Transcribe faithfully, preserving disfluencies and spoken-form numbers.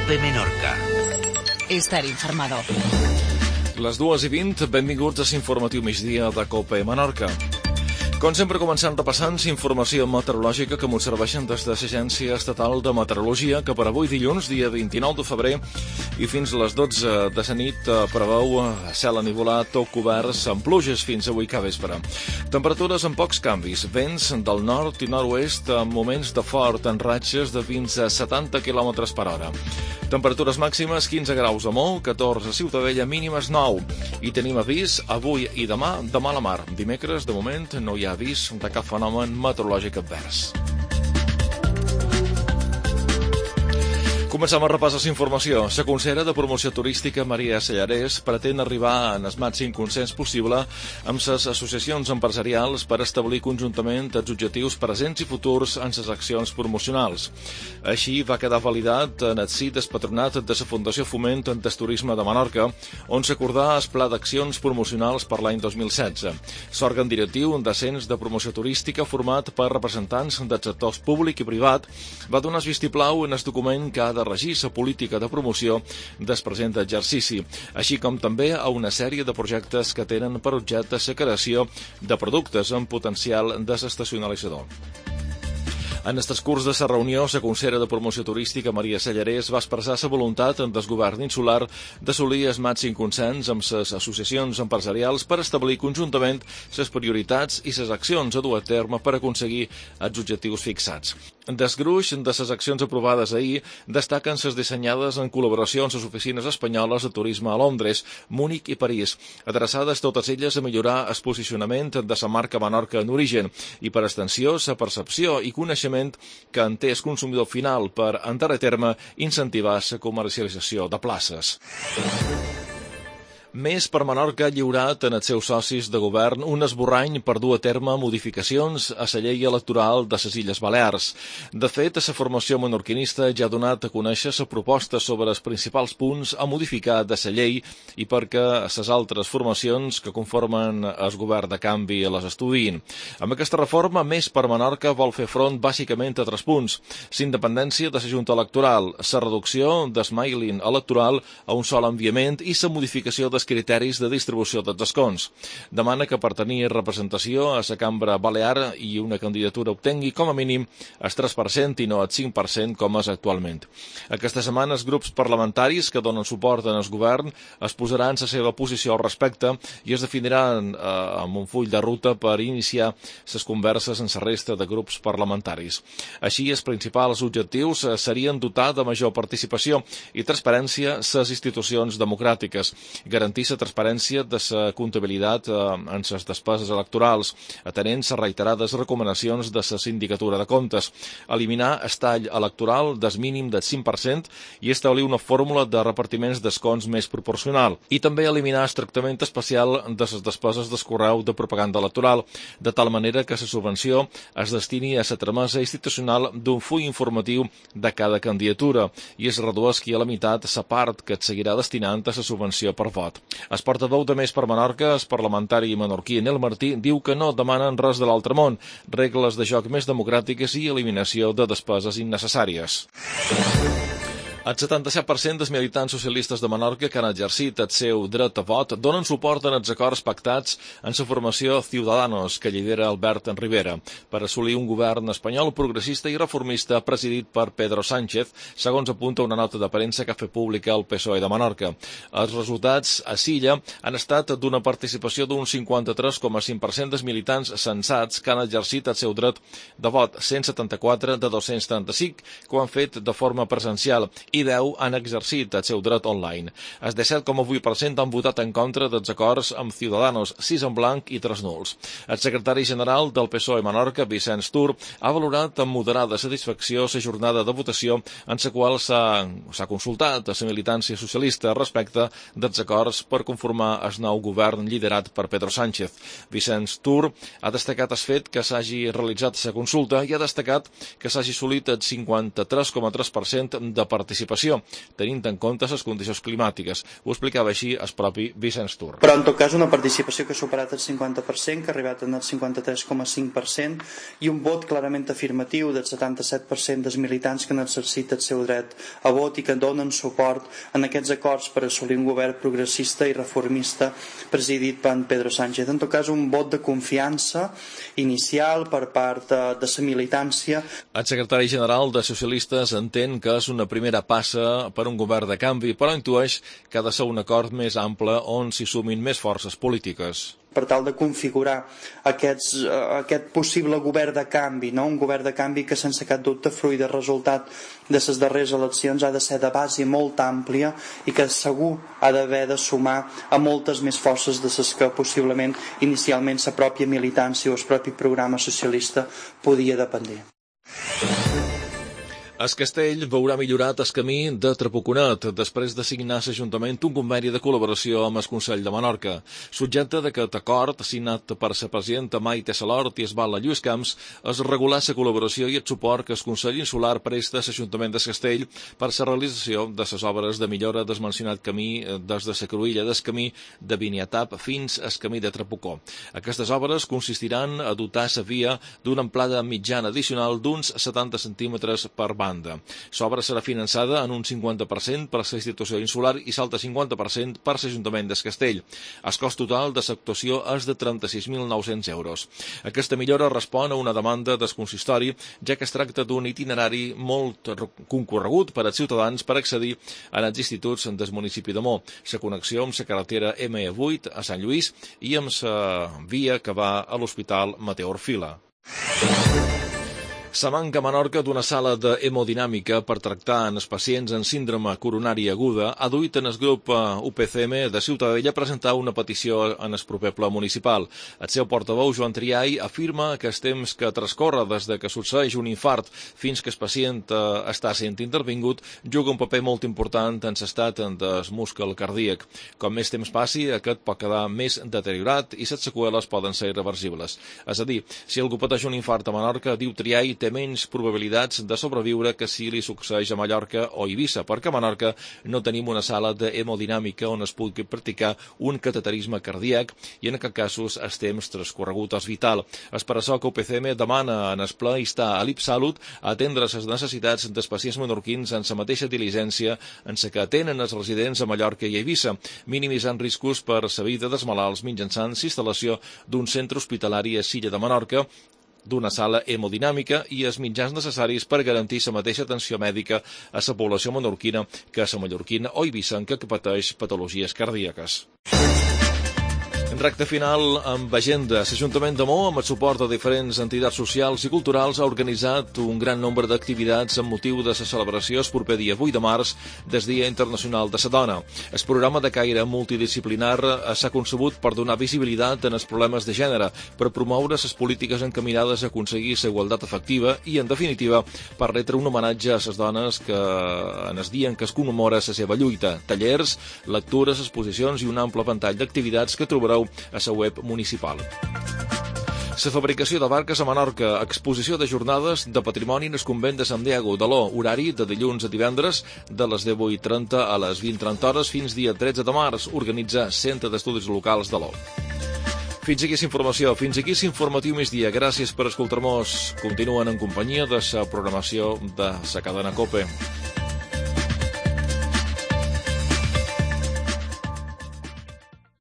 COPE Menorca. Estar informado. Les dues i vint, benvinguts a l'informatiu migdia de COPE Menorca. Com sempre, començant repassant informació meteorològica que m'ho serveixen des de l'Agència Estatal de Meteorologia, que per avui dilluns, dia vint-i-nou de febrer, i fins a les dotze de la nit preveu cel enivolat o coberts amb pluges fins avui que vespre. Temperatures amb pocs canvis, vents del nord i nord-oest amb moments de fort en ratxes de fins a setanta quilòmetres per hora. Temperatures màximes quinze graus a Mou, catorze a Ciutadella, mínimes nou. I tenim avís avui i demà de mala mar. Dimecres, de moment, no hi ha avís de cap fenomen meteorològic advers. Comencem a repassar la informació. La consellera de Promoció Turística, Maria Sellarès, pretén arribar en el màxim consens possible amb les associacions empresarials per establir conjuntament els objectius presents i futurs en les accions promocionals. Així va quedar validat en el si del patronat de la Fundació Foment del Turisme de Menorca, on s'acordà el pla d'accions promocionals per l'any dos mil setze. L'òrgan directiu de Cens de Promoció Turística, format per representants dels sectors públic i privat, va donar el vistiplau en el document que ha de regir la política de promoció del present exercici, així com també a una sèrie de projectes que tenen per objecte la creació de productes amb potencial desestacionalitzador. En el transcurs de la reunió, la consellera de Promoció Turística, Maria Sellarès, va expressar la voluntat del govern insular d'assolir el màxim consens amb les associacions empresarials per establir conjuntament les prioritats i les accions a dur a terme per aconseguir els objectius fixats. Des gruix de les accions aprovades ahir destaquen les dissenyades en col·laboració amb les oficines espanyoles de turisme a Londres, Múnich i París, adreçades totes elles a millorar el posicionament de la marca Menorca en origen i, per extensió, la percepció i coneixement que en té el consumidor final per, en darrer terme, incentivar la comercialització de places. Més per Menorca ha lliurat en els seus socis de govern un esborrany per dur a terme modificacions a la llei electoral de les Illes Balears. De fet, la formació menorquinista ja ha donat a conèixer la proposta sobre els principals punts a modificar de la llei i perquè les altres formacions que conformen el govern de canvi les estudiïn. Amb aquesta reforma, Més per Menorca vol fer front bàsicament a tres punts: la independència de la Junta Electoral, la reducció del mailing electoral a un sol enviament i la modificació dels criteris de distribució dels escons. Demana que per tenir representació a la cambra balear i una candidatura obtengui com a mínim el tres per cent i no el cinc per cent com és actualment. Aquesta setmana els grups parlamentaris que donen suport en el govern es posaran la seva posició al respecte i es definiran eh, amb un full de ruta per iniciar les converses en la resta de grups parlamentaris. Així, els principals objectius eh, serien dotar de major participació i transparència les institucions democràtiques, garantir la transparència de la comptabilitat eh, en les despeses electorals, atenent les reiterades recomanacions de la Sindicatura de Comptes, eliminar el tall electoral del mínim del cinc per cent i establir una fórmula de repartiments d'escons més proporcional, i també eliminar el tractament especial de les despeses del correu de propaganda electoral, de tal manera que la subvenció es destini a la tramesa institucional d'un full informatiu de cada candidatura i es redueixi a la meitat la part que es seguirà destinant a la subvenció per vot. El portaveu de Més per Menorca, el parlamentari menorquí Nel Martí, diu que no demanen res de l'altre món, regles de joc més democràtiques i eliminació de despeses innecessàries. El setanta-set per cent dels militants socialistes de Menorca que han exercit el seu dret a vot donen suport en els acords pactats en la formació Ciudadanos, que lidera Albert Rivera, per assolir un govern espanyol progressista i reformista presidit per Pedro Sánchez, segons apunta una nota de premsa que ha fet pública el P S O E de Menorca. Els resultats a Silla han estat d'una participació d'un cinquanta-tres coma cinc per cent dels militants censats que han exercit el seu dret de vot, cent setanta-quatre de dos-cents trenta-cinc que ho han fet de forma presencial i deu han exercit el seu dret online. El disset coma vuit per cent han votat en contra dels acords amb Ciudadanos, sis en blanc i tres nuls. El secretari general del P S O E Menorca, Vicenç Tur, ha valorat amb moderada satisfacció la jornada de votació en la qual s'ha consultat a la militància socialista respecte dels acords per conformar el nou govern liderat per Pedro Sánchez. Vicenç Tur ha destacat el fet que s'hagi realitzat la consulta i ha destacat que s'hagi assolit el cinquanta-tres coma tres per cent de participació participació, tenint en compte les condicions climàtiques. Ho explicava així el propi Vicenç Tur. Però en tot cas una participació que ha superat el cinquanta per cent, que ha arribat al cinquanta-tres coma cinc per cent, i un vot clarament afirmatiu del setanta-set per cent dels militants que han exercit el seu dret a vot i que donen suport en aquests acords per assolir un govern progressista i reformista presidit per Pedro Sánchez. En tot cas, un vot de confiança inicial per part de, de la militància. El secretari general de Socialistes entén que és una primera passa per un govern de canvi, però intueix que ha de ser un acord més ample on s'hi sumin més forces polítiques. Per tal de configurar aquests, aquest possible govern de canvi, no? Un govern de canvi que sense cap dubte fruit del resultat de les darreres eleccions ha de ser de base molt àmplia i que segur ha d'haver de sumar a moltes més forces de les que possiblement inicialment la pròpia militància o el propi programa socialista podia dependre. El Castell veurà millorat el camí de Trapuconet després de signar l'Ajuntament un conveni de col·laboració amb el Consell de Menorca. Subjecte d'aquest acord, signat per la presidenta Maite Salort i el batlle Lluís Camps, es regular la col·laboració i el suport que el Consell Insular presta a l'Ajuntament de Castell per la realització de les obres de millora del mencionat camí des de la cruïlla del camí de Biniatap fins al camí de Trapucó. Aquestes obres consistiran a dotar la via d'una amplada mitjana addicional d'uns setanta centímetres per banda. L'obra serà finançada en un cinquanta per cent per la institució insular i l'altre cinquanta per cent per l'Ajuntament de Castell. El cost total de l'actuació és de trenta-sis mil nou-cents euros. Aquesta millora respon a una demanda del consistori, ja que es tracta d'un itinerari molt concorregut per als ciutadans per accedir als instituts del municipi de Mo, la connexió amb la carretera ema e vuit a Sant Lluís i amb la via que va a l'Hospital Mateu Orfila. La manca a Menorca d'una sala d'hemodinàmica per tractar en els pacients amb síndrome coronari aguda ha duit en el grup U P C M de Ciutadella a presentar una petició en el proper ple municipal. El seu portaveu, Joan Triay, afirma que el temps que transcorre des de que succeeix un infart fins que el pacient està sent intervingut juga un paper molt important en l'estat del múscul cardíac. Com més temps passi, aquest pot quedar més deteriorat i les seqüeles poden ser irreversibles. És a dir, si algú pateix un infart a Menorca, diu Triay, té menys probabilitats de sobreviure que si li succeeix a Mallorca o Eivissa, perquè a Menorca no tenim una sala d'hemodinàmica on es pugui practicar un cateterisme cardíac i en aquest casos el temps transcorregut és vital. És per això que U P C M demana en el ple instar a l'IPSalut a atendre les necessitats dels pacients menorquins en la mateixa diligència en la que atenen els residents a Mallorca i Eivissa, minimitzant riscos per la vida dels malalts mitjançant l'instal·lació d'un centre hospitalari a Silla de Menorca, d'una sala hemodinàmica i els mitjans necessaris per garantir la mateixa atenció mèdica a la població menorquina que a la mallorquina o eivissenca que pateix patologies cardíaques. En recte final, amb agenda, l'Ajuntament de Mo, amb el suport de diferents entitats socials i culturals, ha organitzat un gran nombre d'activitats amb motiu de la celebració el proper dia vuit de març del Dia Internacional de la Dona. El programa de caire multidisciplinar s'ha concebut per donar visibilitat en els problemes de gènere, per promoure les polítiques encaminades a aconseguir la igualtat efectiva i, en definitiva, per retre un homenatge a les dones que en el dia en què es commemora la seva lluita, tallers, lectures, exposicions i un ample ventall d'activitats que trobareu a la web municipal. La fabricació de barques a Menorca, exposició de jornades de patrimoni en el convent de Sant Diego de l'O, horari de dilluns a divendres de les divuit i trenta a les vint i trenta hores fins dia tretze de març, organitza Centre d'Estudis Locals de l'O. Fins aquí l'informació, fins aquí l'informatiu migdia. Gràcies per escoltar-nos. Continuen en companyia de la programació de la cadena COPE.